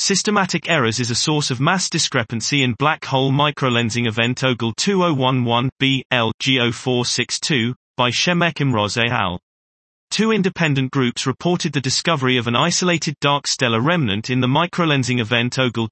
Systematic errors is a source of mass discrepancy in black hole microlensing event OGLE 2011b/L/G0462, by Shemek Imroz et al. Two independent groups reported the discovery of an isolated dark stellar remnant in the microlensing event OGLE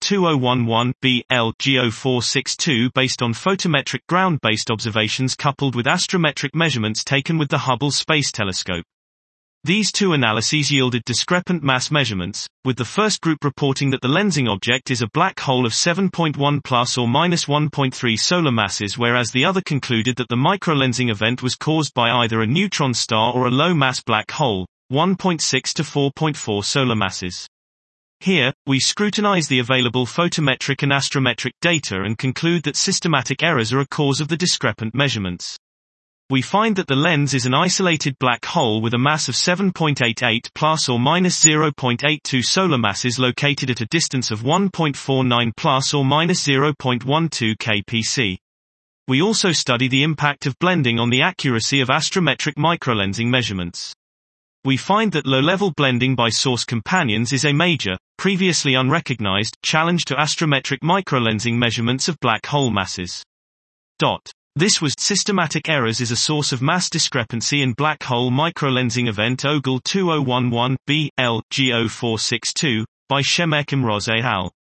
2011b/L/G0462 based on photometric ground-based observations coupled with astrometric measurements taken with the Hubble Space Telescope. These two analyses yielded discrepant mass measurements, with the first group reporting that the lensing object is a black hole of 7.1 plus or minus 1.3 solar masses, whereas the other concluded that the microlensing event was caused by either a neutron star or a low-mass black hole, 1.6 to 4.4 solar masses. Here, we scrutinize the available photometric and astrometric data and conclude that systematic errors are a cause of the discrepant measurements. We find that the lens is an isolated black hole with a mass of 7.88 plus or minus 0.82 solar masses located at a distance of 1.49 plus or minus 0.12 kpc. We also study the impact of blending on the accuracy of astrometric microlensing measurements. We find that low-level blending by source companions is a major, previously unrecognized, challenge to astrometric microlensing measurements of black hole masses. This was Systematic Errors is a Source of Mass Discrepancy in Black Hole Microlensing Event OGLE 2011b/L/G0462, by Shemek Imroz et al.